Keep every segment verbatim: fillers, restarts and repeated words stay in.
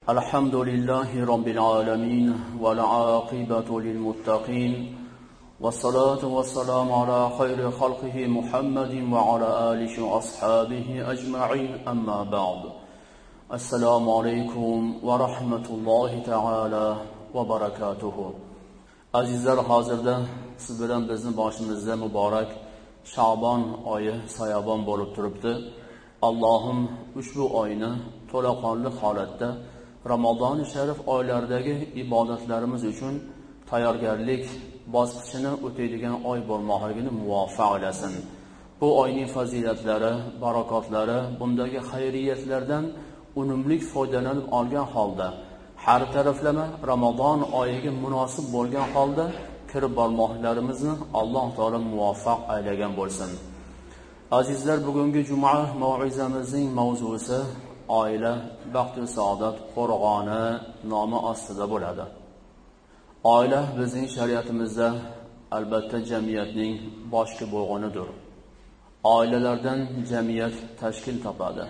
الحمد لله رب العالمين والعاقبة للمتقين والصلاة والسلام على خير خلقه محمد وعلى آله وأصحابه أجمعين أما بعد السلام عليكم ورحمة الله تعالى وبركاته. Azizlar, hozirda siz bilan bizni boshimizda muborak Sha'bon oyi soyabon bo'lib turibdi. Allohim ushbu oyni to'laqonli holatda Ramazon sharif oylaridagi ibodatlarimiz uchun tayyorgarlik bosqichini o'taydigan oy bo'lmoqligini muvaffaq aylasin. Bu oyning fazilatlari, barokotlari, bundagi xayriyatlardan unumli foydalanib olgan holda, har taraflama Ramazon oyiga munosib bo'lgan holda kirib bormoqlarimizni Alloh taolo muvaffaq aylagan bo'lsin. Azizlar, bugungi juma mav'izamizning mavzusi oila, baxt-u saodat qo'rg'oni nomi ostida bo'ladi. Oila bizning shariatimizda albatta jamiyatning boshqa bo'g'inidir. Oilalardan jamiyat tashkil topadi.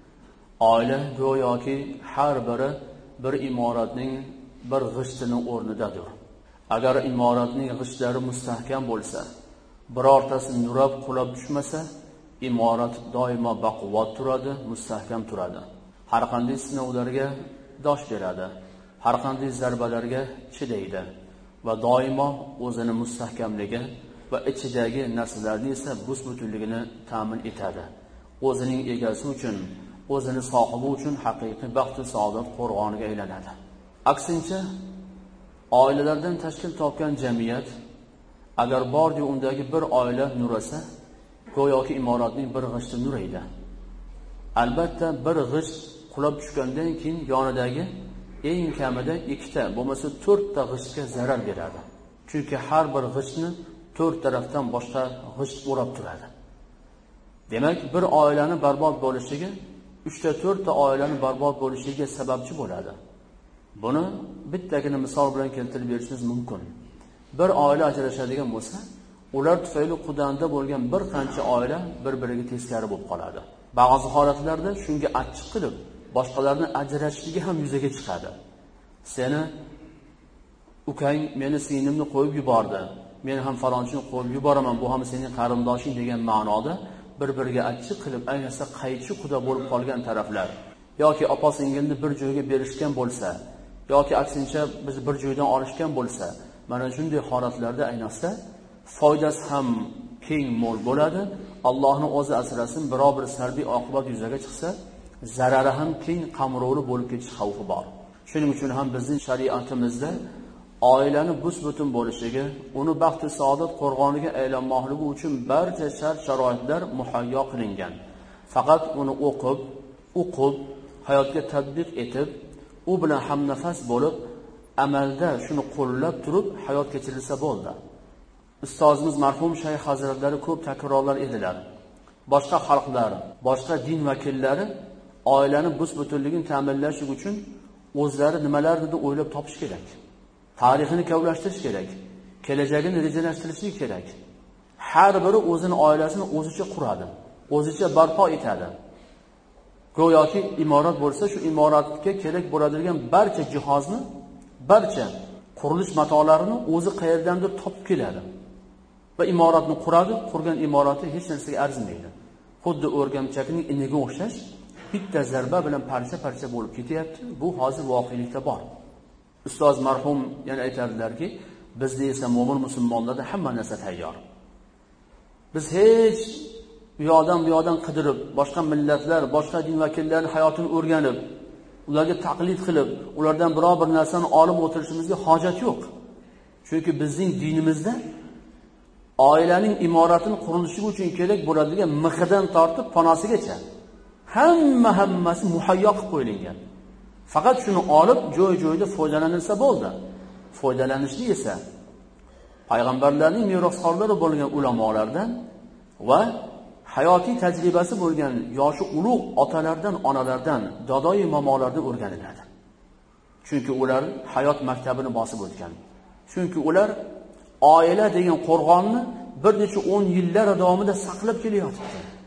Oila go'yoki har biri bir imoratning bir g'ishtining o'rnidadir. Agar imoratning g'ishtlari mustahkam bo'lsa, birortasi nurab qulab tushmasa, imorat doimo baquvvat turadi, mustahkam turadi. Har qanday sinovlarga dosh beradi, har qanday zarbalarga chidaydi va doimo o'zini mustahkamligi va ichidagi narsalarni esa bus-butunligini ta'min etadi. O'zining egasi uchun, o'zini sohibi uchun haqiqiy baxt va saodat qo'rg'oniga aylanadi. Aksincha, oilalardan tashkil topgan jamiyat agar bordi undagi bir oila nurasa, go'yoki imoratning bir g'ishti nuraydi. Albatta bir g'isht qulab tushgandan keyin yonidagi eng kamida ikkita, bo'lmasa to'rtta g'ishtga zarar beradi. Chunki har bir g'ishtni to'rt tarafdan boshqa g'isht o'rab turadi. Demak, bir oilani barbod bo'lishiga uchta to'rtta oilani barbod bo'lishiga sababchi bo'ladi. Buni bittagina misol bilan keltirib berishimiz mumkin. Bir oila ajrashadigan bo'lsa, ular tufayli qudanda bo'lgan bir qancha oila bir-biriga teskari bo'lib qoladi. Ba'zi holatlarda shunga achchiq qilib, boshqalarni ajratishligi ham yuzaga chiqadi. Seni ukang meni singlimni qo'yib yubordi, men ham falonchini qo'yib yuboraman, bu ham sening qarindoshing degan ma'noda bir-biriga achchiq qilib, ayniqsa qaychi quda bo'lib qolgan taraflar yoki opa-singilni bir joyga berishgan bo'lsa, yoki aksincha biz bir joydan olishgan bo'lsa, mana shunday holatlarda ayniqsa foydasi ham keng mo'l bo'ladi. Allohning o'zi asrasin, biror bir salbiy oqibat yuzaga chiqsa, zarari ham keng qamrovli bo'lib ketish xavfi bor. Shuning uchun ham bizning shariatimizda oilani bus-butun bo'lishiga, uni baxt va saodat qo'rg'oniga aylanmoqligi uchun barcha shart-sharoitlar muhayyo qilingan. Faqat uni o'qib, o'qib, hayotga tatbiq etib, u bilan hamnafas bo'lib, amalda shuni qo'llab turib hayot kechirilsa bo'ldi. Ustozimiz marhum Shayx hazratlari ko'p takrorlar edilar. Boshqa xalqlar, boshqa din vakillari oilani bus-butunligini ta'minlash uchun o'zlari nimalarni o'ylab topish kerak. Tarixini kavlashtirish kerak, kelajagini rejalashtirish kerak. Har biri o'zining oilasini o'zicha quradi, o'zicha barpo etadi. Go'yoki imorat bo'lsa, shu imoratga kerak bo'ladigan barcha jihozni, barcha qurilish matolarini o'zi qayerdandir topib keladi va imoratni quradi. Qurgan imorati hech narsaga arzimaydi. Xuddi o'rgamchakning iniga o'xshash, bitta zarba bilan parcha-parcha bo'lib ketyapti. Bu hozir voqelikda bor. Ustoz marhum yana aytadilarki, bizda esa mo'min musulmonlarda hamma narsa tayyor. Biz hech u yoqdan bu yoqdan qidirib, boshqa millatlar, boshqa din vakillarining hayotini o'rganib, ularga taqlid qilib, ulardan biror bir narsani olib o'tirishimizga hojat yo'q. Chunki bizning dinimizda oilaning imoratini qurilishi uchun kerak bo'ladigan mixidan tortib ponasigacha hamma hammasi muhayyo qilib qo'yilgan. Faqat shuni olib joy-joyida foydalanilsa bo'ldi. Foydalanishni esa payg'ambarlarning merosxo'rlari bo'lgan ulamolardan va hayotiy tajribasi bo'lgan yoshi ulug' otalardan, onalardan, dodoy momolardan o'rganiladi. Chunki ular hayot maktabini bosib o'tgan. Chunki ular oila degan qo'rg'onni bir necha o'n yillar davomida saqlab kelyapti.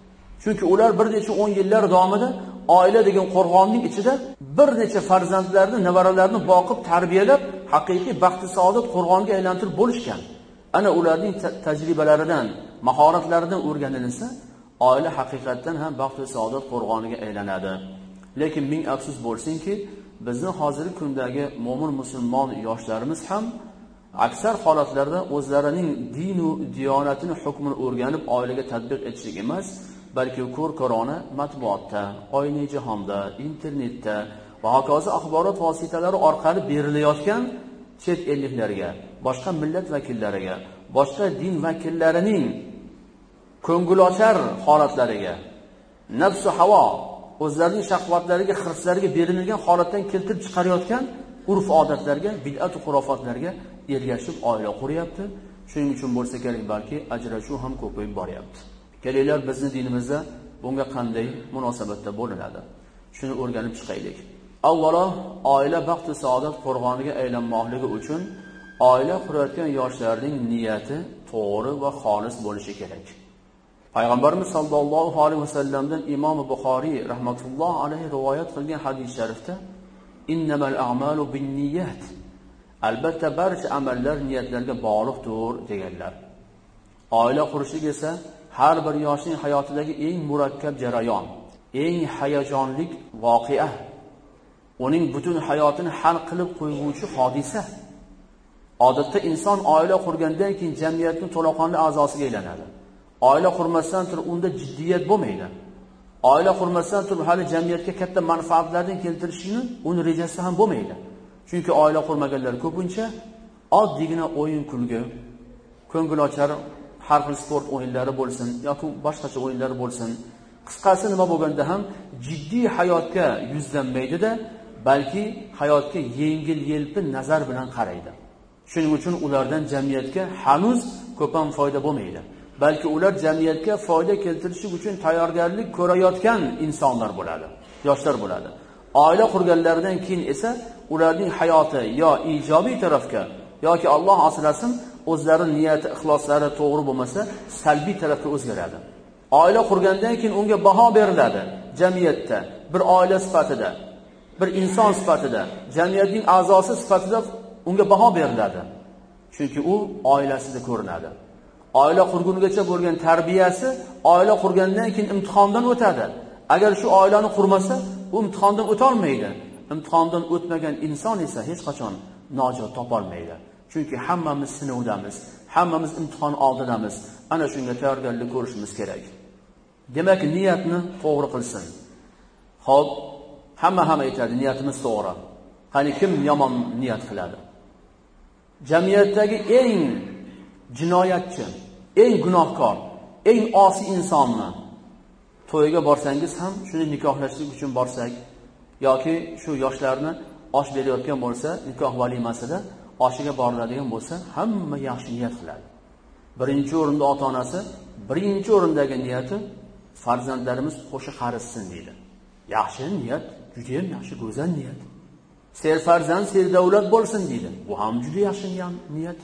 Chunki ular bir necha o'n yillar davomida oila degan qo'rg'onning ichida bir necha farzandlarni, nevaralarini boqib, tarbiyalab, haqiqiy baxti saodat qo'rg'onga aylantirib bo'lishgan. Ana ularning tajribalaridan, mahoratlaridan o'rganilsa, oila haqiqatan ham baxt va saodat qo'rg'oniga aylanadi. Lekin ming afsus bo'lsinki, bizning hozirgi kundagi mo'min musulmon yoshlarimiz ham aksar holatlarda o'zlarining din va diyonatining hukmini o'rganib oilaga tatbiq etishlik emas, balki ko'r-ko'rona matbuotda, oyna jahonda, internetda va hokazo axborot vositalari orqali berilayotgan chet elliklarga, boshqa millat vakillariga, boshqa din vakillarining ko'ngilochar holatlariga, nafs va havo, o'zlarining shahvatlariga, hirslariga berilgan holatdan keltirib chiqarayotgan urf-odatlarga, bid'at va xurofotlarga ergashib oila quryapti. Shuning uchun bo'lsa kerak, balki ajrashuv ham ko'payib boryapti. Kelinglar, bizning dinimizda bunga qanday munosabatda bo'linadi? Shuni o'rganib chiqaylik. Avvalo, oila baxt va saodat qo'rg'oniga aylanmoqligi uchun oila qurayotgan yoshlarning niyati to'g'ri va xolis bo'lishi kerak. Payg'ambarimiz sollallohu alayhi vasallamdan Imom Buxoriy rahmatulloh alayhi rivoyat qilgan hadis sharifda innamal a'malu binniyat, albatta barcha amallar niyatlarga bog'liqdir deganlar. Oila qurishlik esa har bir yoshning hayotidagi eng murakkab jarayon, eng hayajonli voqea, uning butun hayotini hal qilib qo'yuvchi hodisa. Odatda inson oila qurgandan keyin jamiyatning to'laqonli a'zosiga aylanadi. Oila qurmasdan turib unda jiddiyat bo'lmaydi. Oila qurmasdan turib hali jamiyatga katta manfaatlarni keltirishini uni rejasi ham bo'lmaydi. Chunki oila qurmaganlar ko'pincha oddiygina o'yin-kulgi, ko'ngilochar har xil sport o'yinlari bo'lsin yoki boshqacha o'yinlar bo'lsin, qisqasi nima bo'lganda ham jiddiy hayotga yuzlanmaydi-da, balki hayotga yengil-yelpi nazar bilan qaraydi. Shuning uchun ulardan jamiyatga hanuz ko'p ham foyda bo'lmaydi. Balki ular jamiyatga foyda keltirish uchun tayyorgarlik ko'rayotgan insonlar bo'ladi, yoshlar bo'ladi. Oila qurganlaridan keyin esa ularning hayoti yo ijobiy tarafga yoki Alloh asrasin o'zlarining niyati, ixloslari to'g'ri bo'lmasa, salbiy tarafga o'zgaradi. Oila qurgandan keyin unga baho beriladi jamiyatda, bir oila sifatida, bir inson sifatida, jamiyatning a'zosi sifatida unga baho beriladi. Chunki u oilasida ko'rinadi. Oila qurgunigacha bo'lgan tarbiyasi oila qurgandan keyin imtihondan o'tadi. Agar shu oilani qurmasa, u imtihondan o'ta olmaydi. Imtihondan o'tmagan inson esa hech qachon najot topa olmaydi. Chunki hammamiz sinovdamiz, hammamiz imtihon oldidamiz. Ana shunga tayyorgarlik ko'rishimiz kerak. Demak, niyatni to'g'ri qilsin. Xo'p, hamma ham aytadi, niyatimiz to'g'ri. Qani kim yomon niyat qiladi? Jamiyatdagi eng jinoyatchi, eng gunohkor, eng osi insonni to'yiga borsangiz ham, shuni nikohlashlik uchun borsak yoki shu yoshlarni osh berayotgan bo'lsa, nikoh valimasida oshiga boriladigan bo'lsa, hamma yaxshi niyat qiladi. Birinchi o'rinda ota-onasi, birinchi o'rindagi niyati farzandlarimiz qo'shi qarishsin deydi. Yaxshi niyat, juda ham yaxshi, go'zal niyat. Ser farzand, ser davlat bo'lsin deydi. Bu ham juda yaxshi niyat.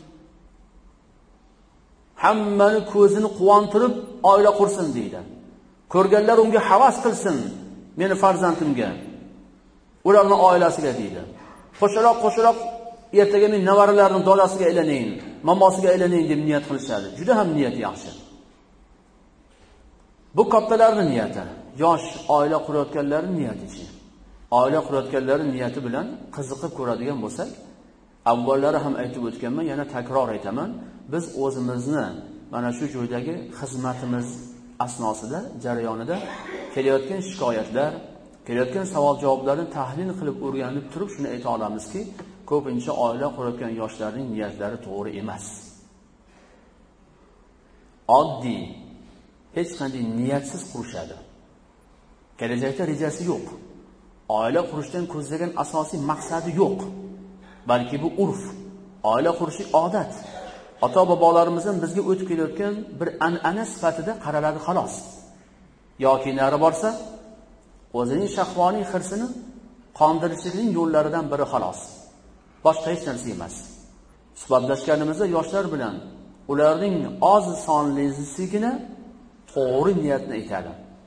Hammani ko'zini quvontirib oila qursin deydi. Ko'rganlar unga havas qilsin, meni farzandimga, ularning oilasiga deydi. Qo'shaloq qo'shaloq ertaga men nevaralarimning dadasiga aylanayin, mamosiga aylanayin deb niyat qilishadi. Juda ham niyat yaxshi. Bu kattalarning niyati, yosh oila qurayotganlarning niyati-chi. Oila qurayotganlarning niyati bilan qiziqib ko'radigan bo'lsak, avvallari ham aytib o'tganman, yana takror aytaman. Biz o'zimizni mana shu joydagi xizmatimiz asnosida, jarayonida kelayotgan shikoyatlar, kelayotgan savol-javoblarni tahlil qilib o'rganib turib shuni ayta olamizki, ko'pincha oila qurayotgan yoshlarning niyatlari to'g'ri emas. Oddiy, hech qanday niyatsiz qurishadi. Kelajakda rejasi yo'q. Oila qurishdan ko'zlagan asosiy maqsadi yo'q. Balki bu urf, oila qurishlik odat. Ota-bobolarimizdan bizga o'tib kelayotgan bir an'ana sifatida qaraladi xolos. Yoki nari borsa, o'zining shahvoniy hirsini qondirishning yo'llaridan biri xolos. Boshqa hech narsa emas. Suhbatlashganimizda yoshlar bilan ularning oz sonliligina to'g'ri niyatni aytadi.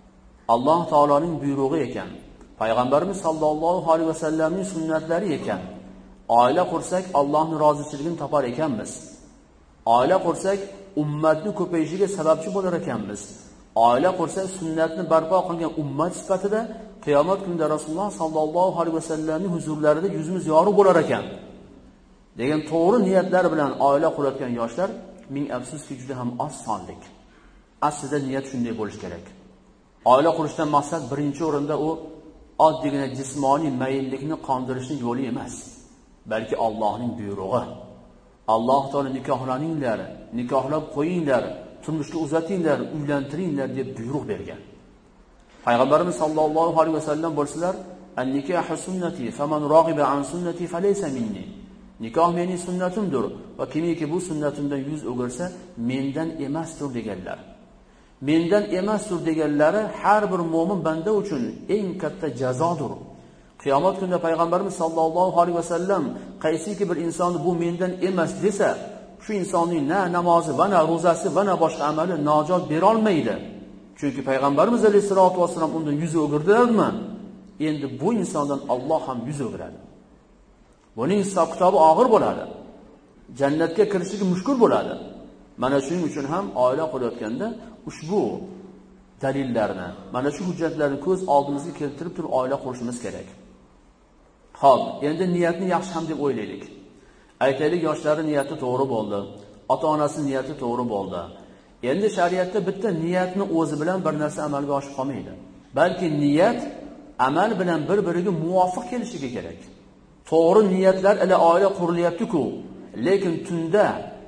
Alloh taoloning buyrug'i ekan. Payg'ambarimiz sollallohu alayhi vasallamning sunnatlari ekan. Oila qursak Allohning rozichiligini topar ekanmiz. Oila qursak ummatni ko'payishiga sababchi bo'lar ekanmiz. Oila qursak sunnatni barpo qilgan ummat sifatida qiyomat kunida Rasululloh sollallohu alayhi vasallamning huzurlarida yuzimiz yorug' bo'lar ekan degan to'g'ri niyatlar bilan oila qurayotgan yoshlar ming afsuski juda ham oz sonlik. Aslida niyat shunday bo'lishi kerak. Oila qurishdan maqsad birinchi o'rinda u oddiygina jismoniy mayillikni qondirishning yo'li emas, balki Allohning buyrug'i. Alloh taolo nikohlaninglar, nikohlab qo'yinglar, turmushga uzatinglar, uylantiringlar deb buyruq bergan. Payg'ambarimiz sollallohu alayhi vasallam bo'lsalar, "An-nikahu sunnati, faman raghiba an sunnati falaysa minni." Nikoh mening sunnatimdir va kimiki bu sunnatimdan yuz o'girsa, mendan emasdir deganlar. Mendan emasdir deganlari har bir mo'min banda uchun eng katta jazodir. Qiyomat kunida payg'ambarimiz sollallohu alayhi vasallam qaysiki bir insonni bu mendan emas desa, shu insonning na namozi va na ro'zasi va na boshqa amali najot bera olmaydi. Chunki payg'ambarimiz alayhisolatu vasallam undan yuz o'girdilarmi? Endi bu insondan Alloh ham yuz o'giradi. Buning hisob kitobi og'ir bo'ladi. Jannatga kirishiga mushkul bo'ladi. Mana shuning uchun ham oila qurayotganda ushbu dalillarni, mana shu hujjatlarni ko'z oldimizga keltirib turib oila qurishimiz kerak. Xo'p, endi niyatni yaxshi ham deb o'ylaylik. Aytaylik, yoshlarning niyati to'g'ri bo'ldi, ota-onasining niyati to'g'ri bo'ldi. Endi shariatda bitta niyatni o'zi bilan bir narsa amalga oshib qolmaydi. Balki niyat amal bilan bir-biriga muvofiq kelishiga kerak. To'g'ri niyatlar ila oila qurilyapti-ku, lekin tunda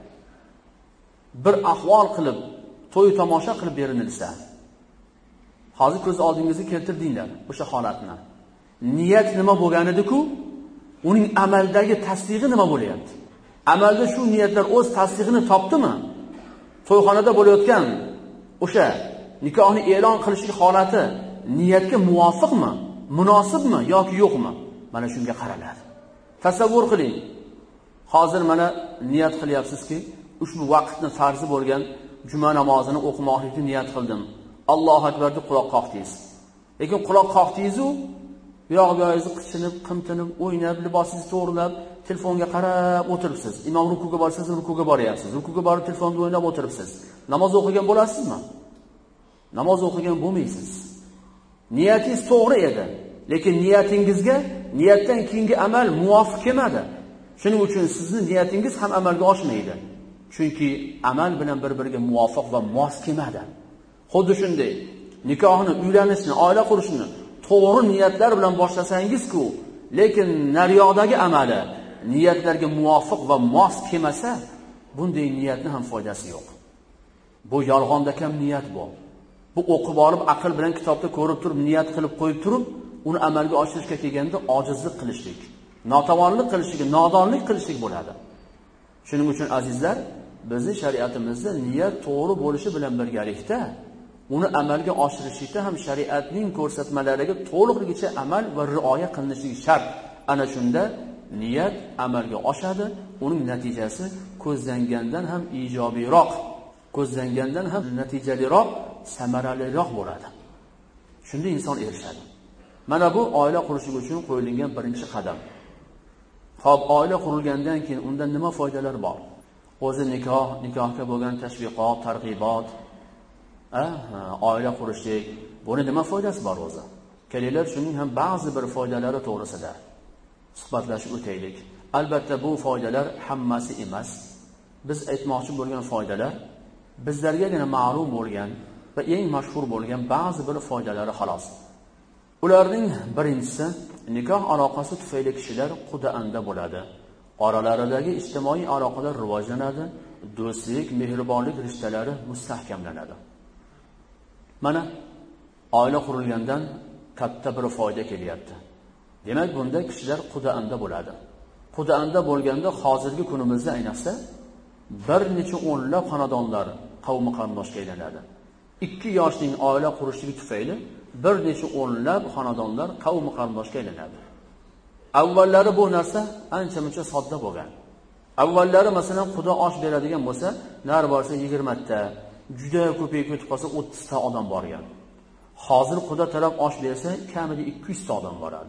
bir ahvol qilib, to'y tomosha qilib berilsa, hozir ko'z oldingizga keltirdinglar o'sha holatni. Niyat nima bo'lgan edi-ku, uning amaldagi tasdig'i nima bo'lyapti? Amalda shu niyatlar o'z tasdig'ini topdimi? To'yxonada bo'layotgan o'sha nikohni e'lon qilishlik holati niyatga muvofiqmi, munosibmi yoki yo'qmi? Mana shunga qaraladi. Tasavvur qiling. Hozir mana niyat qilyapsizki, ushbu vaqtni farzi bo'lgan juma namozini o'qimoqlikni niyat qildim. Allohu akbar deb quloq qoqdingiz. Lekin quloq qoqdingiz-u, bu yoq-bu-yoqingizni qichinib, qimtinib, o'ynab, libosingizni to'g'rilab, telefonga qarab o'tiribsiz. Imom rukuga borsangiz, rukuga boryapsiz. Rukuga borib telefonda o'ynab o'tiribsiz. Namoz o'qigan bo'lasizmi? Namoz o'qigan bo'lmaysiz. Niyatingiz to'g'ri edi, lekin niyatingizga niyatdan keyingi amal muvofiq kelmadi. Shuning uchun sizning niyatingiz ham amalga oshmaydi. Chunki amal bilan bir-biriga muvofiq va mos kelmadi. Xuddi shunday nikohni, uylanishni, oila qurishni to'g'ri niyatlar bilan boshlasangiz-ku, lekin nariyoqdagi amali niyatlarga muvofiq va mos kelmasa, bunday niyatning ham foydasi yo'q. Bu yolg'onda kam niyat bu. Bu o'qib olib, aql bilan kitobda ko'rib turib, niyat qilib qo'yib turib, uni amalga oshirishga kelganda ojizlik qilishlik, notavonlik qilishlik, nodonlik qilishlik bo'ladi. Shuning uchun azizlar, bizning shariatimizda niyat to'g'ri bo'lishi bilan birgalikda uni amalga oshirishda ham shariatning ko'rsatmalariga to'liqligicha amal va rioya qilinishligi shart. Ana shunda niyat amalga oshadi, uning natijasi ko'zlangandan ham ijobiyroq, ko'zlangandan ham natijaliroq, samaraliroq bo'ladi. Shunda inson erishadi. Mana bu oila qurishlik uchun qo'yilgan birinchi qadam. Xo'p, oila qurilgandan keyin undan nima foydalar bor? O'zi nikoh, nikohga bo'lgan tashviqot, targ'ibot, oila qurishlik, buni nima foydasi bor o'zi? Kelinglar, shuning ham ba'zi bir foydalari to'g'risida suhbatlashib o'taylik. Albatta bu foydalar hammasi emas. Biz aytmoqchi bo'lgan foydalar bizlargagina ma'lum bo'lgan va eng mashhur bo'lgan ba'zi bir foydalari xolos. Ularning birinchisi, nikoh aloqasi tufayli kishilar quda-anda bo'ladi. Oralaridagi ijtimoiy aloqalar rivojlanadi, do'stlik, mehribonlik rishtalari mustahkamlanadi. Mana oila qurilgandan katta bir foyda kelyapti. Demak, bunda kishilar quda-anda bo'ladi. Quda-anda bo'lganda hozirgi kunimizda ayniqsa bir necha o'nlab xonadonlar qavmi qarindoshga aylanadi. ikki yoshning oila qurishligi tufayli bir necha o'nlab xonadonlar qavmi qarindoshga aylanadi. Avvallari bu narsa ancha-muncha sodda bo'lgan. Avvallari masalan xudo osh beradigan bo'lsa, nar borsa yigirma ta, juda ko'payib ketib qolsa o'ttiz ta odam borgan. Hozir Xudo taraf osh bersa, kamida ikki yuz ta odam boradi.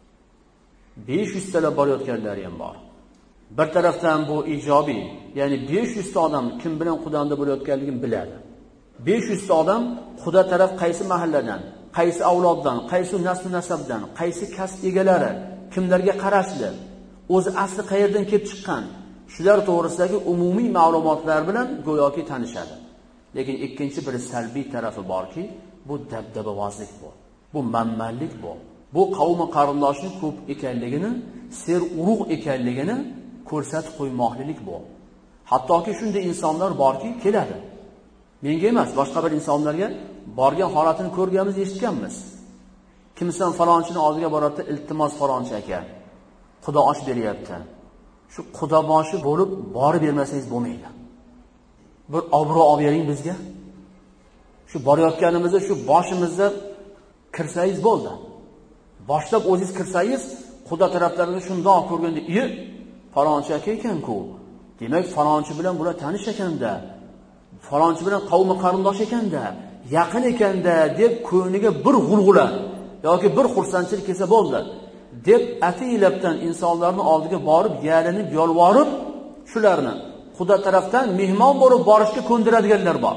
besh yuz talab borayotganlari ham bor. Bir tarafdan bu ijobiy, ya'ni besh yuz ta odam kim bilan Xudoda bo'layotganligini biladi. besh yuz ta odam Xudo taraf qaysi mahalladan, qaysi avloddan, qaysi nasl nasabdan, qaysi kasb egalari, kimlarga qarashli, o'zi asli qayerdan kelib chiqqan, shular to'g'risidagi umumiy ma'lumotlar bilan go'yoki tanishadi. Lekin ikkinchi bir salbiy tarafi borki, bu dabdabavozlik bu. Bu manmanlik bu. Bu qavmi qarindoshning ko'p ekanligini, ser urug' ekanligini ko'rsatib qo'ymoqlik bu. Hattoki shunday insonlar borki, keladi. Menga emas, boshqa bir insonlarga borgan holatini ko'rganmiz, eshitganmiz. Kimsan falonchini oldiga boradi, iltimos falonchi aka, Xudo osh beryapti. Shu Xudo boshi bo'lib borib bermasangiz bo'lmaydi. Bir obro' olib bering bizga. Shu borayotganimizda shu boshimizda kirsangiz bo'ldi. Boshlab o'zingiz kirsangiz, Xudo taraflaridan shundoq ko'rganda, "Ey, falonchi aka ekan-ku. Demak, falonchi bilan bular tanish ekanda. Falonchi bilan qavmi qarindosh ekanda, yaqin ekanda" deb ko'ngliga bir g'ulg'ula yoki bir xursandchilik kelsa bo'ldi. deb atiylabdan insonlarning oldiga borib, yalinib, yolvorib, shularni Xudo tarafdan mehmon bo'lib borishga ko'ndiradiganlar bor.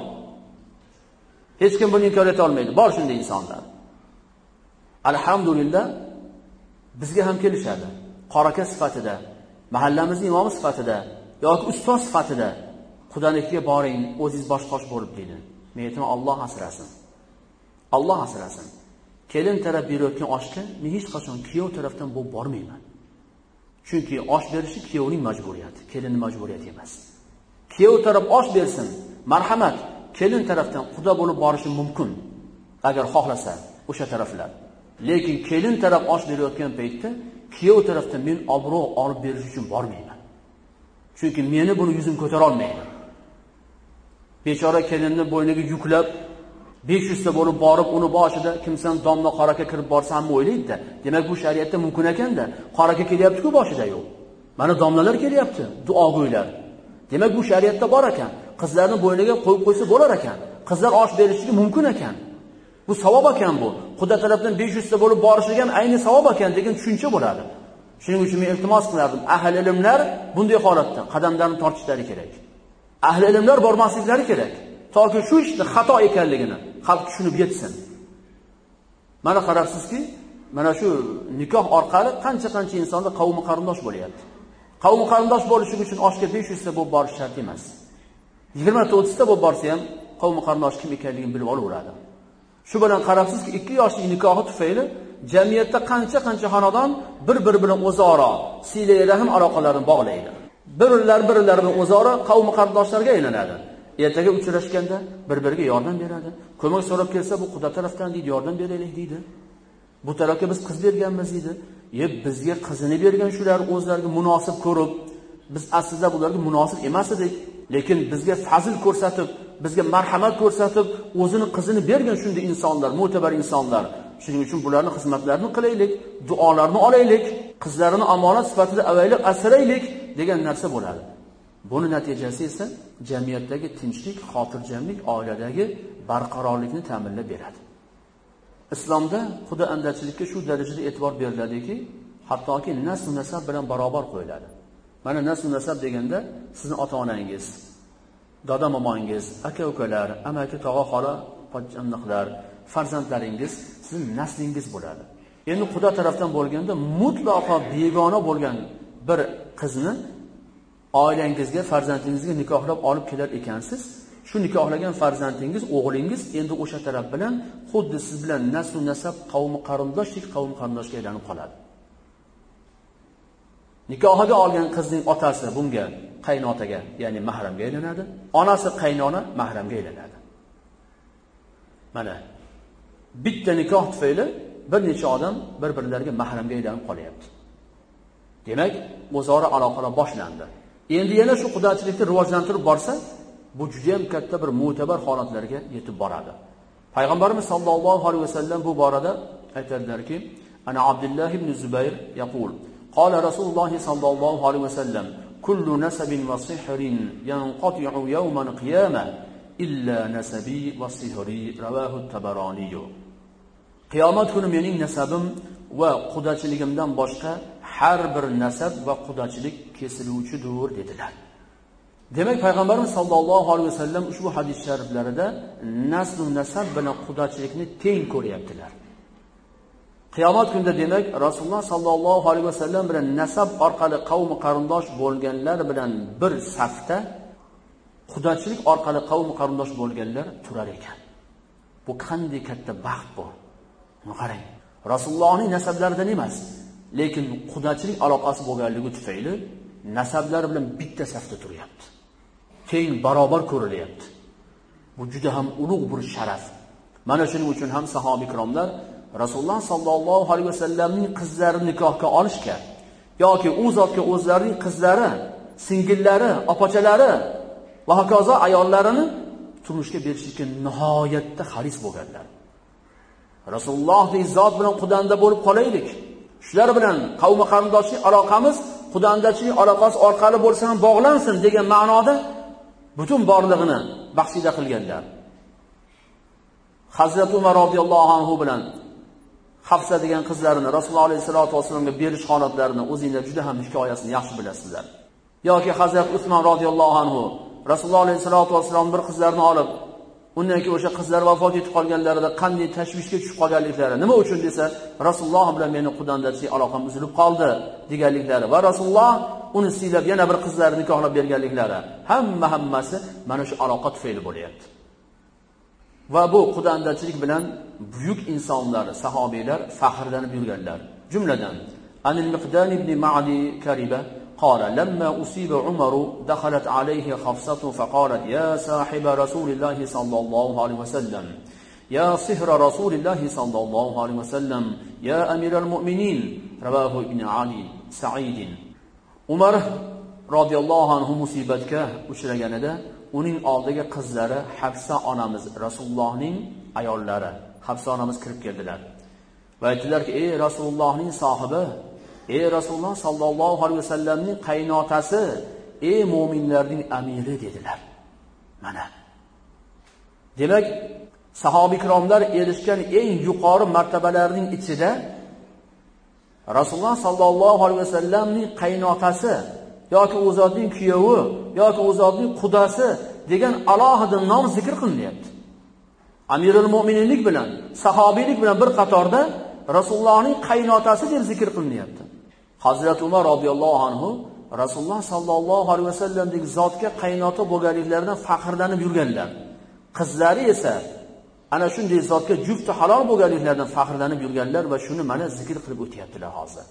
Hech kim buni inkor eta olmaydi. Bor shunday insonlar. Alhamdulillah bizga ham kelishadi. Qoraka sifatida, mahallamizning imomi sifatida yoki ustoz sifatida Xudonikiga boring, o'zingiz bosh qosh bo'lib deydi. Men aytaman, Alloh asrasin. Alloh asrasin. Kelin taraf berayotgan oshga men hech qachon kuyov tarafdan bo'lib bormayman. Chunki osh berishi kuyovning majburiyati, kelinning majburiyati emas. Kuyov taraf osh bersin, marhamat, kelin tarafdan Xudo bo'lib borishi mumkin, agar xohlasa o'sha taraflar. Lekin kelin taraf osh berayotgan paytda kuyov tarafdan men obro' olib berish uchun bormayman. Chunki meni buni yuzim ko'tara olmaydi. Bechora kelinni bo'yniga yuklab besh yuz ta bo'lib borib, uni boshida kimsan domla qoraka kirib borsammi o'ylaydi-da. Demak bu shariatda mumkin ekanda, qoraka kelyapti-ku boshida yo'q. Mana domlalar kelyapti, duogo'ylar. Demak bu shariatda bor ekan. Qizlarni bo'yniga qo'yib qo'ysa bo'lar ekan. Qizlar osh berishligi mumkin ekan. Bu savob ekan bu. Xudo tarafdan besh yuz ta bo'lib borishligi ham ayni savob ekan degan tushuncha bo'ladi. Shuning uchun men iltimos qilardim, ahli ilmlar bunday holatda qadamlarni tortishlari kerak. Ahli ilmlar bormasliklari kerak. Toki shu ishni xato ekanligini xalq tushunib yetsin. Mana qarabsizki, mana shu nikoh orqali qancha-qancha insonda qavmi qarindosh bo'lyapti. Qavmi qarindosh bo'lishi uchun oshga besh yuz ta bo'lib borish shart emas. yigirma ta o'ttiz ta bo'lib borsa ham qavmi qarindosh kim ekanligini bilib olaveradi. Shu bilan qarabsizki, ikki yoshlik nikohi tufayli jamiyatda qancha-qancha xonadon bir-biri bilan o'zaro silai rahim aloqalarini bog'laydi. Birlar birlar bilan o'zaro qavmi qarindoshlarga aylanadi. Ertaga uchrashganda bir-biriga yordam beradi. Ko'mak so'rab kelsa, bu Xudo tarafdan deydi, yordam beraylik deydi. Bu tarafga biz qiz berganmiz deydi. Yeb bizga qizini bergan shular o'zlariga munosib ko'rib, biz aslida bularga munosib emas edik, lekin bizga fazil ko'rsatib, bizga marhamat ko'rsatib, o'zini qizini bergan shunday insonlar, mo'tabar insonlar. Shuning uchun bularning xizmatlarini qilaylik, duolarini olaylik, qizlarini omonat sifatida avaylik, asraylik degan narsa bo'ladi. Buni natijasi esa jamiyatdagi tinchlik, xotirjamlik, oiladagi barqarorlikni ta'minlab beradi. Islomda xudo andachilikka shu darajada e'tibor beriladiki, hattoki nasl nasab bilan barobar qo'yiladi. Mana nasl nasab deganda sizning ota-onangiz, dada momongiz, aka-ukalar, amaki, tog'a, xola, pochchamliqlar, farzandlaringiz sizning naslingiz bo'ladi. Endi Xudo tarafdan bo'lganda mutlaqo begona bo'lgan bir qizni oilangizga, farzandingizga nikohlab olib kelar ekansiz. Shu nikohlagan farzandingiz, o'g'lingiz endi o'sha taraf bilan xuddi siz bilan nasl nasab, qavmi qarindoshlik, qavmi qarindoshga aylanib qoladi. Nikohiga olgan qizning otasi bunga qaynotaga, ya'ni mahramga aylanadi. Onasi qaynona mahramga aylanadi. Mana bitta nikoh tufayli bir necha odam bir-birlariga mahramga aylanib qolyapti. Demak, o'zaro aloqalar boshlandi. Endi yana shu qudochilikni rivojlantirib borsa, bu juda ham katta bir mo'tabar holatlarga yetib boradi. Payg'ambarimiz sollallohu alayhi vasallam bu borada aytadilarki, ana Abdullah ibn Zubayr yaqul, qala Rasululloh sollallohu alayhi vasallam, kullu nasabin va sihrin yanqati'u yawman qiyamah illa nasabi va sihri, rawahu at-Tabarani. qiyomat kuni mening nasabim va qudachiligimdan boshqa har bir nasab va qudachilik kesiluvchidir dedilar. Demak, payg'ambarimiz sollallohu alayhi vasallam ushbu hadis shariflarida nasl va nasab bilan qudachilikni teng ko'ryaptilar. Qiyomat kunida demak Rasululloh sollallohu alayhi vasallam bilan nasab orqali qavmi qarindosh bo'lganlar bilan bir safda qudachilik orqali qavmi qarindosh bo'lganlar turar ekan. Bu qanday katta baxt bu. Buni qarang. Rasulullohning nasablaridan emas, lekin qudachilik aloqasi bo'lganligi tufayli nasablari bilan bitta safda turyapti. Teng barobar ko'rilyapti. Bu juda ham ulug' bir sharaf. Mana shuning uchun ham sahobiy ikromlar Rasululloh sallallohu alayhi vasallamning qizlarini nikohga olishga yoki u zotga o'zlarining qizlari, singillari, opachalari va hokazo ayollarini turmushga berishga nihoyatda haris bo'lganlar. Rasulullohdek zot bilan qudanda bo'lib qolaylik. Shular bilan qavmi qarindoshlik aloqamiz qudandachilik aloqasi orqali bo'lsa ham bog'lansin degan ma'noda butun borlig'ini baxsida qilganlar. Hazrat Umar roziyallohu anhu bilan Hafsa degan qizlarini Rasululloh alayhisolatu vasallamga berish holatlarini o'zingizlar juda ham hikoyasini yaxshi bilasizlar. Yoki Hazrat Usmon roziyallohu anhu Rasululloh alayhisolatu vasallam bir qizlarini olib, undan keyin o'sha qizlar vafot etib qolganlarida qanday tashvishga tushib qolganliklari, nima uchun desa, Rasululloh bilan meni qudandachilik aloqam uzilib qoldi deganliklari va Rasululloh uni siylab yana bir qizlarni nikohlab berganliklari, hamma hammasi mana shu aloqa tufayli bo'lyapti. Va bu qudandachilik bilan buyuk insonlar, sahobiylar faxrlanib yurganlar. Jumladan Anil Miqdan ibn Ma'di Kariba قال لما أصيب عمر دخلت عليه خفصة فقالت يا صاحب رسول الله صلى الله عليه وسلم يا صهر رسول الله صلى الله عليه وسلم يا أمير المؤمنين رواه ابن علي سعيد. Umar radhiyallohu anhu musibatga uchraganida uning oldiga qizlari Hafsa onamiz, Rasulullohning ayollari Hafsa onamiz kirib keldilar. Va aytdilarki: "Ey Rasulullohning sohibi, ey Rasululloh sallallohu alayhi vasallamning qaynotasi, ey mu'minlarning amiri" dedilar. Mana. Demak, sahobiy ikromlar erishgan eng yuqori martabalarning ichida Rasululloh sallallohu alayhi vasallamning qaynotasi yoki u zotning kuyovi yoki u zotning qudasi degan alohida nom zikr qilinyapti. Amirul Mu'mininlik bilan, sahobiylik bilan bir qatorda Rasulullohning qaynotasi deb zikr qilinyapti. Hazrat Umar roziyallohu anhu Rasululloh sallallohu alayhi vasallamdek zotga qaynota bo'lganliklaridan faxrlanib yurganlar. Qizlari esa ana shunday zotga juft halol bo'lganliklaridan faxrlanib yurganlar va shuni mana zikr qilib o'tyaptilar hozir.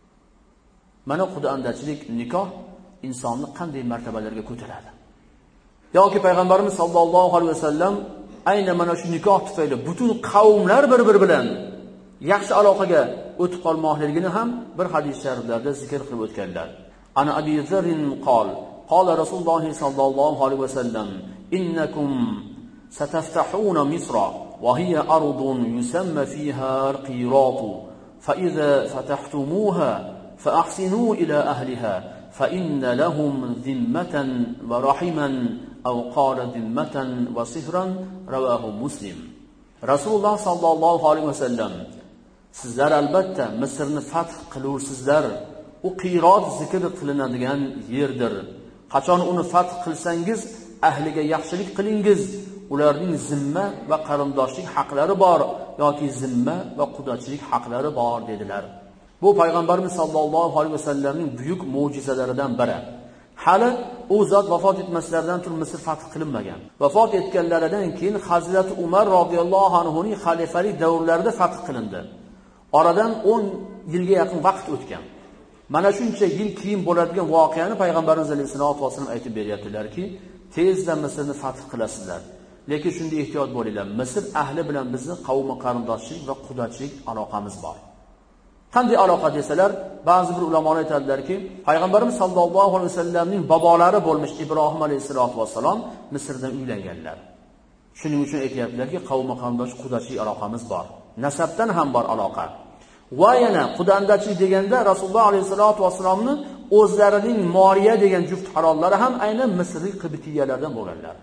Mana qudandachilik, nikoh insonni qanday martabalarga ko'taradi. Yoki payg'ambarimiz sollallohu alayhi vasallam aynan mana shu nikoh tufayli butun qavmlar bir-biri bilan yaxshi aloqaga o'tib qolmoqligini ham bir hadis shariflarda zikr qilib o'tganlar. Ana Abi Zarrin qol, qala Rasululloh sollallohu alayhi vasallam: "Innakum sataftahuna Misra wa hiya ardun yusamma fiha al-qirat, fa idza fatahtumuha fa ahsinu ila ahliha fa inna lahum dhimmatan wa rahiman aw qala dhimmatan wa sihran." Rawahu Muslim. Rasululloh sallallohu alayhi vasallam: "Sizlar albatta Misrni fath qilursizlar. U qiyrot zikr qilinadigan yerdir. Qachon uni fath qilsangiz, ahliga yaxshilik qilingiz. Ularning zimma va qarindoshlik haqlari bor yoki zimma va qudachilik haqlari bor" dedilar. Bu payg'ambarimiz sollallohu alayhi vasallamning buyuk mo'jizalaridan biri. Hali u zot vafot etmaslaridan turib Misr fath qilinmagan. Vafot etganlaridan keyin Hazrat Umar roziyallohu anhuning xalifalik davrlarida fath qilindi. Oradan o'n yilga yaqin vaqt o'tgan. Mana shuncha yil keyin bo'ladigan voqeani payg'ambarimiz sollallohu alayhi vasallam aytib beryaptilarki, tezda Misrni fath qilasizlar. Lekin shunday ehtiyot bo'linglar. Misr ahli bilan bizni qavmi qarindoshlik va qudachilik aloqamiz bor. Qanday aloqa desalar, ba'zi bir ulamolar aytadilarki, payg'ambarimiz sollallohu alayhi vasallamning bobolari bo'lmish Ibrohim alayhisolatu vasallam Misrdan uylanganlar. Shuning uchun aytayaptilarki, qavmi qarindosh qudachilik aloqamiz bor. Nasabdan ham bor aloqa. Va yana qudandachilik deganda Rasululloh alayhisolatu vasallamning o'zlarining Moriya degan juft harollari ham aynan Misrlik qibtiyalardan bo'lganlar.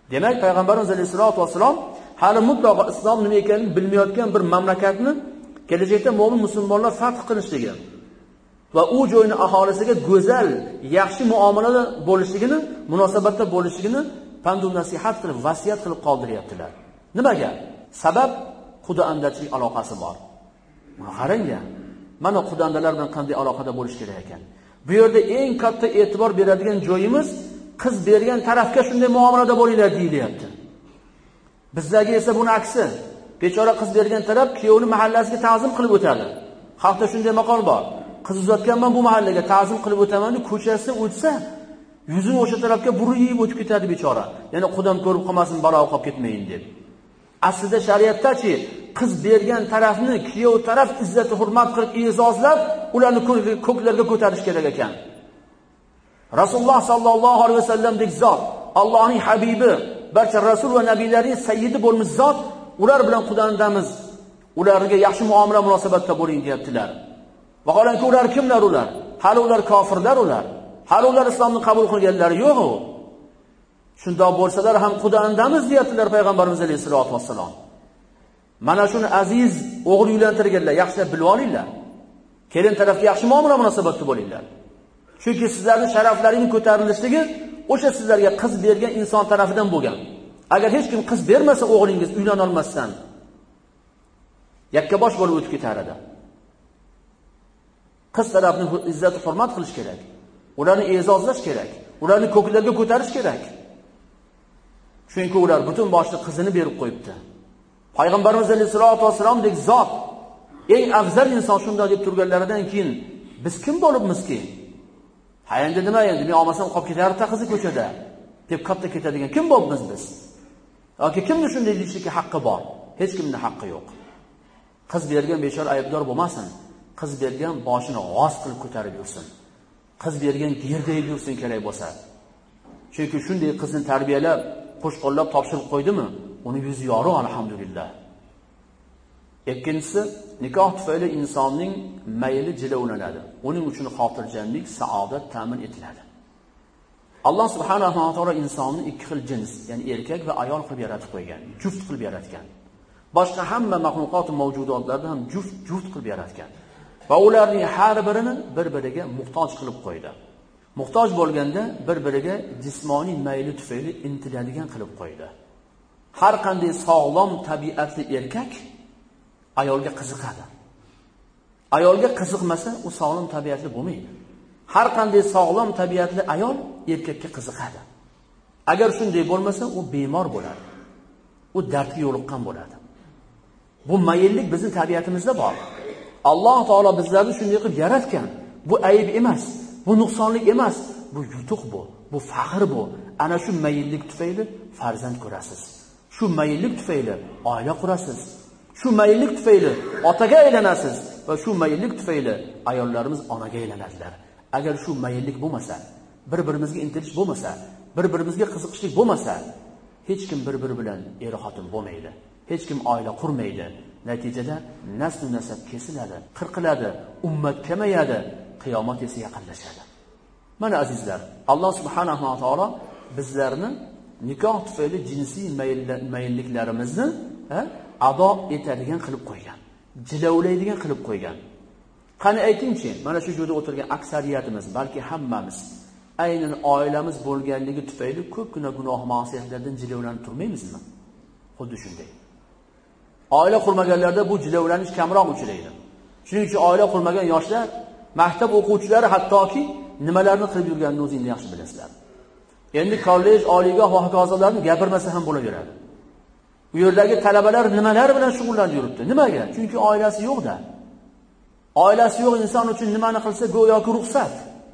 Demak, payg'ambarimiz alayhisolatu vasallam hali mutlaqo islom nima ekanini bilmayotgan bir mamlakatni kelajakda mo'min musulmonlar fath qilishligi va u joyni aholisiga go'zal, yaxshi muomalada bo'lishligini, munosabatda bo'lishligini pandu nasihat qilib, vasiyat qilib qoldiryaptilar. Nimaga? Sabab xudoandachilik aloqasi bor. Qarang-ya. Mana xudoandalar bilan qanday aloqada bo'lish kerak ekan. Bu yerda eng katta e'tibor beradigan joyimiz qiz bergan tarafga shunday muomalada bo'linglar deyilyapti. Bizdagi esa buni aksi. Bechora qiz bergan taraf kuyovni mahallasiga ta'zim qilib o'tadi. Xalqda shunday maqol bor. Qiz uzatganman bu mahallaga ta'zim qilib o'taman deb ko'chasida o'tsa, yuzini o'sha tarafga burib o'tib ketadi bechora. Yana qudam ko'rib qolmasin, balo qolib ketmayin deb. Aslida shariatdachi qiz bergan tarafni kuyov taraf izzat hurmat qilib e'zozlab, ularni ko'klarga ko'tarish kerak ekan. Rasululloh sallallohu alayhi vasallamdek zot, Allohning habibi, barcha rasul va nabiylarning sayyidi bo'lmish zot, ular bilan xudandamiz, ularga yaxshi muomala munosabatda bo'ling deyaptilar. Vaholanki ular kimlar ular? Hali ular kofirlar ular. Hali ular islomni qabul qilganlari yo'q. Shundoq bo'lsalar ham xudandamiz deyaptilar payg'ambarimiz alayhisolatu vasallam. Mana shuni aziz o'g'il uylantirganlar, yaxshilab bilib olinglar. Kelin tarafga yaxshi muomala munosabatda bo'linglar. Chunki sizlarning sharaflaringiz ko'tarilishligi o'sha sizlarga qiz bergan inson tarafidan bo'lgan. Agar hech kim qiz bermasa o'g'lingiz uylana olmasdan yakkabosh bo'lib o'tib ketar edi. Qiz tarafni izzat hurmat qilish kerak. Ularni e'zozlash kerak. Ularni ko'klarga ko'tarish kerak. Chunki ular butun boshli qizini berib qo'yibdi. Payg'ambarimiz alayhisolatu vasallamdek zot eng afzal inson shunday deb turganlaridan keyin biz kim bo'libmizki? Ha endi nima endi men olmasam qolib ketardi qizi ko'chada deb katta ketadigan kim bo'libmiz biz? Yoki kimning shunday deyishga haqqi bor? Hech kimning haqqi yo'q. Qiz bergan bechora aybdor bo'lmasin. Qiz bergan boshini g'oz qilib ko'tarib yursin. Qiz bergan gerdayib yursin kerak bo'lsa. Chunki shunday qizni tarbiyalab, qo'shqo'llab topshirib qo'ydimi, uni yuzi yorug' alhamdulillah. Ikkinchisi, nikoh tufayli insonning mayli jilovlanadi. Uning uchun xotirjamlik, saodat ta'min etiladi. Alloh subhanahu va taolo insonni ikki xil jins, ya'ni erkak va ayol qilib yaratib qo'ygan, juft qilib yaratgan. Boshqa hamma maxluqot mavjudotlarni ham juft juft qilib yaratgan. Va ularning har birini bir-biriga muhtoj qilib qo'ydi. Muhtoj bo'lganda bir-biriga jismoniy mayli tufayli intiladigan qilib qo'ydi. Har qanday sog'lom tabiatli erkak ayolga qiziqadi. Ayolga qiziqmasa, u sog'lom tabiatli bo'lmaydi. Har qanday sog'lom tabiatli ayol erkakka qiziqadi. Agar shunday bo'lmasa, u bemor bo'ladi. U dardga yo'liqqan bo'ladi. Bu mayillik bizning tabiatimizda bor. Alloh taolo bizlarni shunday qilib yaratgan. Bu ayib emas, bu nuqsonlik emas, bu yutuq bu, bu faxr bu. Ana shu mayillik tufayli farzand ko'rasiz. Shu mayillik tufayli oila qurasiz. Shu mayillik tufayli otaga aylanasiz va shu mayillik tufayli ayollarimiz onaga aylanadilar. Agar shu mayillik bo'lmasa, bir-birimizga intilish bo'lmasa, bir-birimizga qiziqishlik bo'lmasa, hech kim bir-biri bilan er-xotin bo'lmaydi. Hech kim oila qurmaydi. Natijada nasl nasab kesiladi, qirqiladi, ummat kamayadi, qiyomat esa yaqinlashadi. Mana azizlar, Alloh subhanahu va taolo bizlarni nikoh tufayli jinsiy mayilliklarimizni ado etadigan qilib qo'ygan, jilovlaydigan qilib qo'ygan. Qani aytingchi, mana shu joyda o'tirgan aksariyatimiz, balki hammamiz aynan oilamiz bo'lganligi tufayli ko'pgina gunoh ma'siyatlardan jilovlanib turmaymizmi? Xuddi shunday. Oila qurmaganlarda bu jilovlanish kamroq uchraydi. Shuning uchun oila qurmagan yoshlar, maktab o'quvchilari hattoki nimalarni qilib yurganini o'zingiz yaxshi bilasizlar. Endi kollej, oliygoh va hokazolarni gapirmasa ham bo'laveradi. Bu yerdagi talabalar nimalar bilan shug'ullanib yuribdi? Nimaga? Chunki oilasi yo'q-da. Oilasi yo'q inson uchun nimani qilsa go'yoki ruxsat.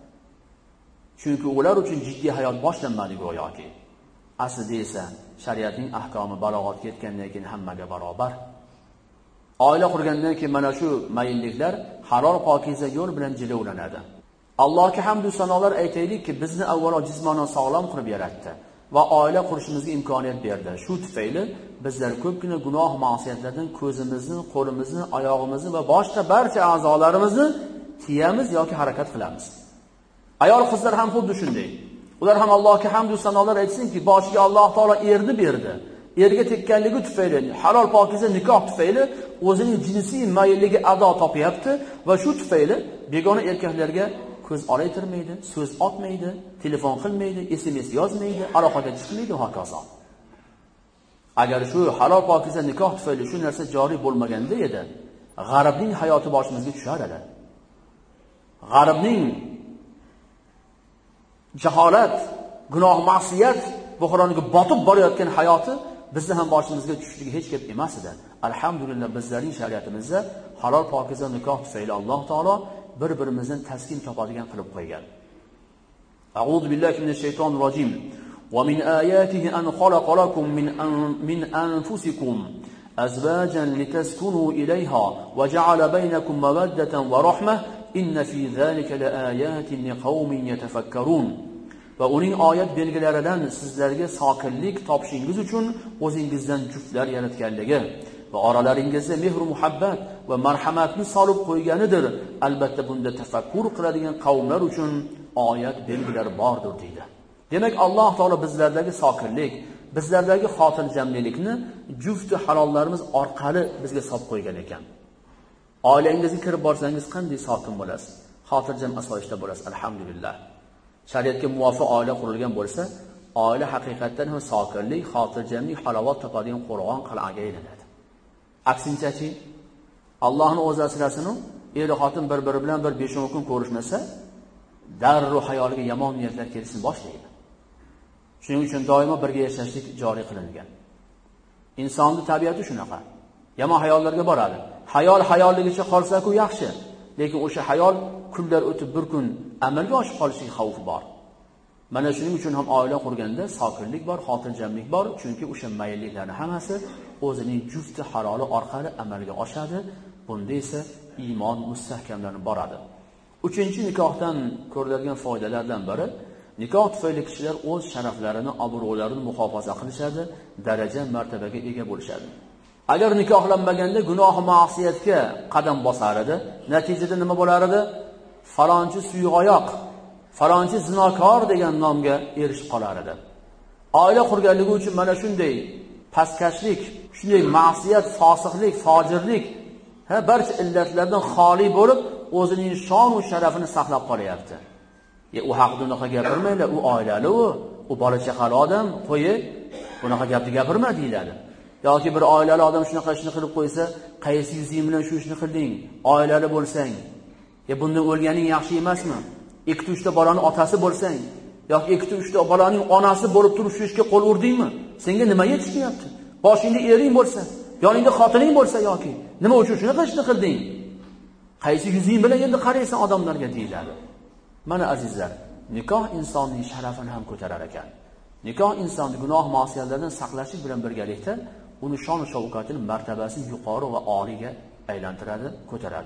Chunki ular uchun jiddiy hayot boshlanmadi go'yoki. Aslida esa shariatning ahkomi balog'atga yetgandan keyin hammaga barobar. Oila qurgandan keyin mana shu mayilliklar halol pokiza yo'l bilan jilovlanadi. Allohga hamd va sanolar aytaylikki, bizni avvalo jismonan sog'lom qilib yaratdi va oila qurishimizga imkoniyat berdi. Shu tufayli bizlar ko'pgina gunoh ma'siyatlardan ko'zimizni, qo'limizni, oyog'imizni va boshqa barcha a'zolarimizni tiyamiz yoki harakat qilamiz. Ayol qizlar ham xuddi shunday. Ular ham Allohga hamd va sanolar aytsinki, boshiga Alloh taolo erni berdi. Erga tekkanligi tufayli, halol pokiza nikoh tufayli o'zining jinsiy maylligi ado topyapti va shu tufayli begona erkaklarga ko'z olaytirmaydi, so'z otmaydi, telefon qilmaydi, S M S yozmaydi, aloqaga chiqmaydi va hokazo. Agar shu halol pokiza nikoh tufayli shu narsa joriy bo'lmaganda edi, g'arbning hayoti boshimizga tushar edi. G'arbning jaholat, gunoh, ma'siyat buhroniga botib borayotgan hayoti bizni ham boshimizga tushishligi hech gap emas edi. Alhamdulillah bizlarning shariatimizda halol pokiza nikoh tufayli Alloh taolo bir-birimizdan taskin topadigan qilib qo'ygan. A'udhu billahi minash shaytonir rojim. Va min ayatihi an khalaqa lakum min min anfusikum azwajan litaskunu ilayha va ja'ala baynakum mawaddatan va rahmah inna fi zalika laayatin liqaumin yatafakkarun. Va uning oyat belgilaridan sizlarga sokinlik topishingiz uchun o'zingizdan juftlar yaratganligi va oralaringizga mehr muhabbat va marhamatni solib qo'yganidir. Albatta bunda tafakkur qiladigan qavmlar uchun oyat belgilari bordir deydi. Demak, Alloh taolo bizlardagi sokinlik, bizlardagi xotirjamlikni jufti halollarimiz orqali bizga solib qo'ygan ekan. Oilangizga kirib borsangiz qanday sokin bo'lasiz? Xotirjam asoyishta bo'lasiz, alhamdulillah. Shariatga muvofiq oila qurilgan bo'lsa, oila haqiqatan ham sokinlik, xotirjamlik, halovat topadigan qo'rg'on qal'aga aylanadi. Aksincha-chi, Allohning o'zi asrasin, er xotin bir-biri bilan bir besh o'n kun ko'rishmasa, darrov hayoliga yomon niyatlar kelishni boshlaydi. Shuning uchun doimo birga yashashlik joriy qilingan. Insonning tabiati shunaqa. Yomon hayollarga boradi. Hayol hayolligicha qolsa-ku yaxshi, lekin o'sha hayol kunlar o'tib bir kun amalga oshib qolishiga xavfi bor. Mana shuning uchun ham oila qurganda sokinlik bor, xotirjamlik bor, chunki o'sha mayilliklarning hammasi o'zining jufti haloli orqali amalga oshadi. Bunda esa iymon mustahkamlanib boradi. Uchinchi nikohdan ko'riladigan foydalardan biri, nikoh tufayli kishilar o'z sharaflarini, obro'larini muhofaza qilishadi, daraja, martabaga ega bo'lishadi. Agar nikohlanmaganda gunoh ma'siyatga qadam bosar edi, natijada nima bo'lar edi? Falonchi suyuqoyoq, falonchi zinokor degan nomga erishib qolar edi. Oila qurganligi uchun mana shunday pastkashlik, shunday ma'siyat, fosiqlik, fojirlik, ha barcha illatlardan xoli bo'lib, o'zining shon va sharafini saqlab qolyapti. E u haqida unaqa gapirmaylar, u oilali, u, u bola chaqali odam, qo'yi, unaqa gapni gapirma deyiladi. Yoki bir oilali odam shunaqa ishni qilib qo'ysa, qaysi yuzing bilan shu ishni qilding? Oilali bo'lsang, e bundan o'lganing yaxshi emasmi? Ikkita uchta bolaning otasi bo'lsang, yoki ikkita uchta bolaning onasi bo'lib turib shu ishga qo'l urdingmi? Senga nima yetishmayapti? Boshingda ering bo'lsa, yoningda xotining bo'lsa yoki nima uchun shunaqa ishni qilding? Qaysi yuzing bilan endi qaraysan odamlarga deyiladi. Mana azizlar, nikoh insonning sharafini ham ko'tarar ekan. Nikoh insonni gunoh ma'siyatlardan saqlashi bilan birgalikda uni shon va shavkatini, martabasini yuqori va oliyga aylantiradi, ko'taradi.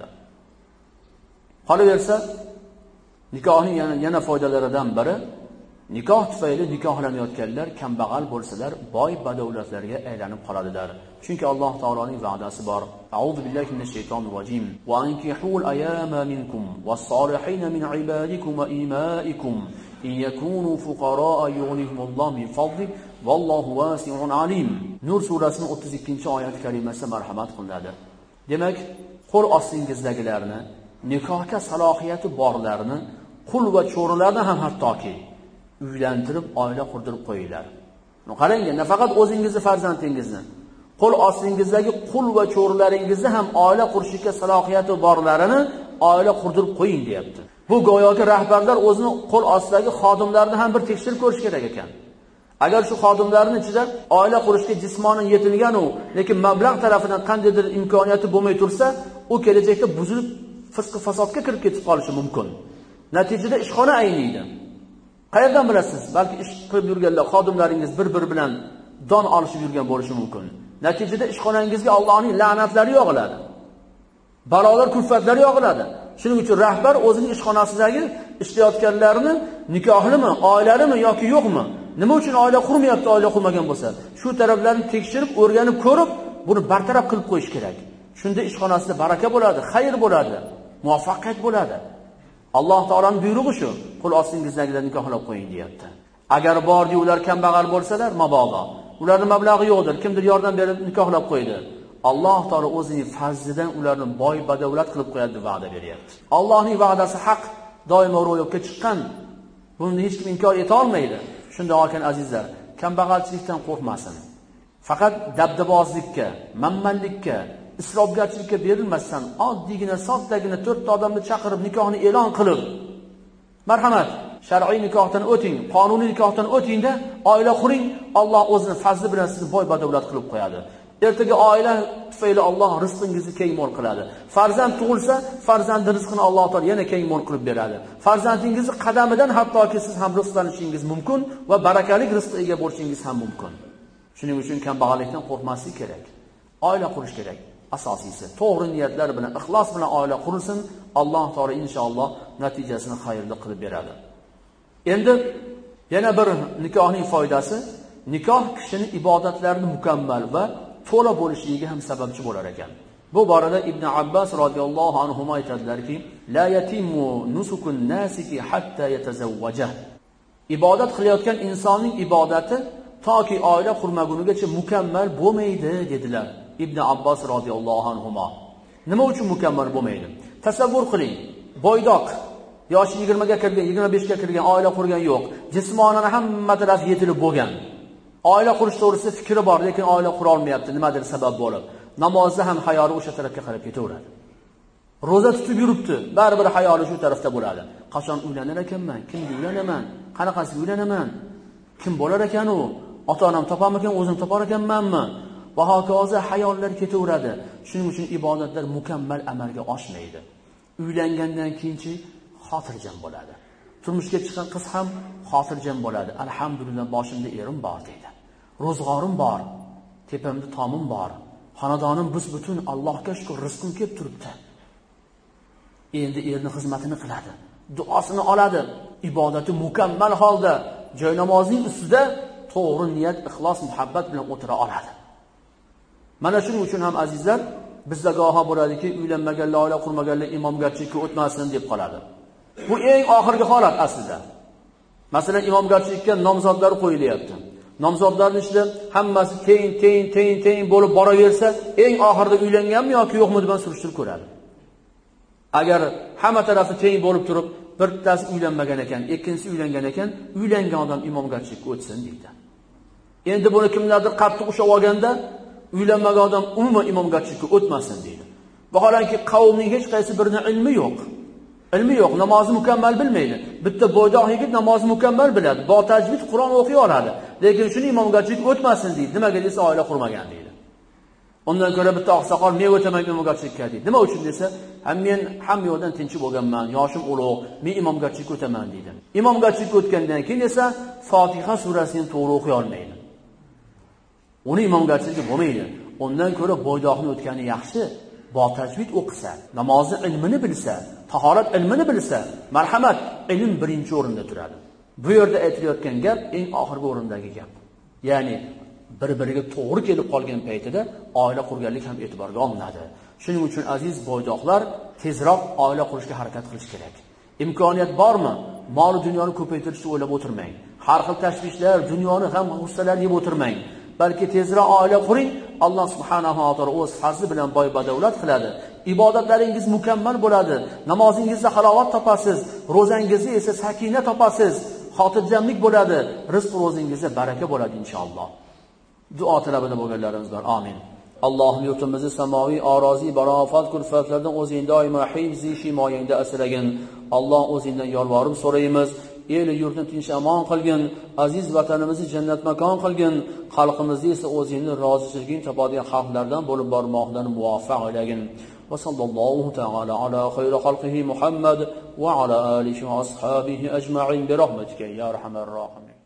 Qolaversa, nikohning yana, yana foydalaridan biri, nikoh tufayli nikohlanayotganlar kambag'al bo'lsalar, boy badavlatlarga aylanib qoladilar. Chunki Alloh taoloning va'dasi bor. A'udhu billahi minash shaytonir rojim. Va ankihul ayama minkum was-solihin min ibadikum va imaikum in yakunu fuqaraa yughnihimullohu min fadli vallohu wasi'un alim. Nur surasining o'ttiz ikkinchi oyat kalimasida marhamat qilinadi. Demak, qo'l ostingizdagilarni, nikohga salohiyati borlarni, qul va cho'rilarni ham hattoki uylantirib, oila qurdirib qo'yinglar. Qarang, nafaqat o'zingizni farzandingizni, qo'l ostingizdagi qul va cho'rilaringizni ham oila qurishga salohiyati borlarini oila qurdirib qo'ying deyapti. Bu go'yoki rahbarlar o'zini qo'l ostidagi xodimlarni ham bir tekshirib ko'rish kerak ekan. Agar shu xodimlarning ichida oila qurishga jismonan yetilgan u, lekin mablag' tarafidan qandaydir imkoniyati bo'lmay tursa, u kelajakda buzilib, fisq fasodga kirib ketib qolishi mumkin. Natijada ishxona ayniydi. Qayerdan bilasiz? Balki ish qilib yurganlar, xodimlaringiz bir-biri bilan don olishib yurgan bo'lishi mumkin. Natijada ishxonangizga Allohning la'natlari yog'iladi. Balolar, kulfatlari yog'iladi. Shuning uchun rahbar o'zining ishxonasidagi ishlayotganlarni nikohlimi, oilalimi yoki yo'qmi, nima uchun oila qurmayapti, oila qurmagan bo'lsa, shu taraflarni tekshirib, o'rganib ko'rib, buni bartaraf qilib qo'yish kerak. Shunda ishxonasida baraka bo'ladi, xayr bo'ladi, muvaffaqiyat bo'ladi. Alloh taolaning buyrug'i shu. Qo'l ostingizdagilarni nikohlab qo'ying deyapti. Agar bordi ular kambag'al bo'lsalar, mabodo. Ularning mablag'i yo'qdir, kimdir yordam berib nikohlab qo'ydi. Alloh taolo o'zining fazlidan ularni boy badavlat qilib qo'yadi deb va'da beryapti. Allohning va'dasi haq, doimo ro'yobga chiqqan. Buni hech kim inkor eta olmaydi. Shunday ekan azizlar, kambag'alchilikdan qo'rqmasin. Faqat dabdabozlikka, manmanlikka, isrofgarchilikka berilmasdan, oddiygina, soddagina to'rtta odamni chaqirib nikohni e'lon qilib, marhamat, shar'iy nikohdan o'ting, qonuniy nikohdan o'tingda oila quring, Alloh o'zining fazli bilan sizni boy badavlat qilib qo'yadi. Ertaga oila tufayli Alloh rizqingizni keng mo'l qiladi. Farzand tug'ilsa, farzand rizqini Alloh taolo yana keng mo'l qilib beradi. Farzandingizni qadamidan hattoki siz ham rizqlanishingiz mumkin va barakali rizqqa ega bo'lishingiz ham mumkin. Shuning uchun kambag'allikdan qo'rqmaslik kerak. Oila qurish kerak. Asosiysi to'g'ri niyatlar bilan, ixlos bilan oila qurilsin, Alloh taolo inshaalloh natijasini xayrli qilib beradi. Endi yana bir nikohning foydasi, nikoh kishining ibodatlarini mukammal va to'la bo'lishiga ham sababchi bo'lar ekan. Bu borada Ibn Abbas radhiyallohu anhu aytadilarki, la yatimmu nusukun nasiki hatta yatazawwaja. Ibodat qilayotgan insonning ibodati toki oila qurmagunigacha mukammal bo'lmaydi dedilar Ibn Abbas radhiyallohu anhu. Nima uchun mukammal bo'lmaydi? Tasavvur qiling. Boydoq yoshi yigirma ga kirgan, yigirma besh ga kirgan, oila qurgan yo'q. Jismonan hamma taraf yetilib bo'lgan. Oila qurish to'g'risida fikri bor, lekin oila qura olmayapti, nimadir sabab bo'lib. Namozda ham xayoli o'sha tarafga qarab ketaveradi. Roza tutib yuribdi, baribir xayoli shu tarafda bo'ladi. Qachon uylanar ekanman? Kimga uylanaman? Qanaqasiga uylanaman? Kim bo'lar ekan u? Ota-onam topamikan, o'zim topar ekanmanmi? Va hokazo xayollar ketaveradi. Shuning uchun ibodatlar mukammal amalga oshmaydi. Uylangandan keyinchi xotirjam bo'ladi. Turmushga chiqqan qiz ham xotirjam bo'ladi. Alhamdulillah, boshimda erim bor deydi. Ro'zg'orim bor, tepamda tomim bor. Xonadonim bus butun, Allohga shukr, rizqim kelib turibdi. Endi erning xizmatini qiladi. Duosini oladi. Ibodati mukammal holda joy namozning ustida to'g'ri niyat, ixlos, muhabbat bilan o'tira oladi. Mana shuning uchun ham azizlar, bizda goho bo'ladiki, uylanmaganlar, oila qurmaganlar imomgarchilikka o'tmasin deb qoladi. Bu eng oxirgi holat aslida. Masalan, imomgarchilikka nomzodlar qo'yilyapti. Nomzodlarning ichida hammasi teng, teng, teng, teng bo'lib boraversa, eng oxirida uylanganmi yoki yo'qmi deb surishtirib ko'radi. Agar hamma tarafi teng bo'lib turib, birtasi uylanmagan ekan, ikkinchisi uylangan ekan, uylangan odam imomgarchilikka o'tsin deydi. Endi buni kimlardir qattiq ushlab olganda, uylanmagan odam umuman imomgarchilikka o'tmasin deydi. Vaholanki qavmning hech qaysi birining ilmi yo'q. Ilmi yo'q, namozni mukammal bilmaydi. Bitta bo'ydoq yigit namozni mukammal biladi, bo tajvid Qur'on o'qiy oladi, lekin shuni imomgarchilik o'tmasin deydi. Nimaga desa, oila qurmagan deydi. Undan ko'ra bitta oqsoqol men o'taman imomgarchilikka deydi. Nima uchun desa, ham men ham yo'ldan tinchib bo'lganman, yoshim ulug', men imomgarchilikka o'taman deydi. Imomgarchilikka o'tgandan keyin esa Fotiha surasini to'g'ri o'qiy olmaydi. Uni imomgarchiligi bo'lmaydi. Undan ko'ra bo'ydoqni o'tgani yaxshi. Bo tajvid o'qisa, namozni ilmini bilsa, tahorat ilmini bilsa, marhamat, ilm birinchi o'rinda turadi. Bu yerda aytilayotgan gap eng oxirgi o'rindagi gap. Ya'ni bir-biriga to'g'ri kelib qolgan paytida oila qurganlik ham e'tiborga olinadi. Shuning uchun aziz bo'ydoqlar, tezroq oila qurishga harakat qilish kerak. Imkoniyat bormi? Mol dunyoni ko'paytirishni o'ylab o'tirmang. Har xil tashvishlar, dunyoni ham g'ussalar yeb o'tirmang. Balki tezroq oila quring, Alloh subhanahu va taolo o'z fazli bilan boy badavlat qiladi. Ibodatlaringiz mukammal bo'ladi. Namozingizda halovat topasiz, ro'zangizda esa sakina topasiz, xotirjamlik bo'ladi, rizq ro'zingizda baraka bo'ladi inshaalloh. Duo talabida bo'lganlarimiz bor. Amin. Allohim yurtimizni samoviy, oroziy, barofat kulfatlardan o'zing doimo hifzi himoyangda asragin. Alloh o'zingdan yolvorib so'raymiz. El yurtni tinch amon qilgin, aziz vatanimizni jannat makon qilgin, xalqimizni esa o'zingning rozichiliging topadigan xalqlardan bo'lib bormoqdan muvaffaq aylagin. Va sallallohu ta'ala ala xayri xalqihi Muhammad va ala alihi va ashabihi ajma'in bi rahmatika ya arhamar rohimin.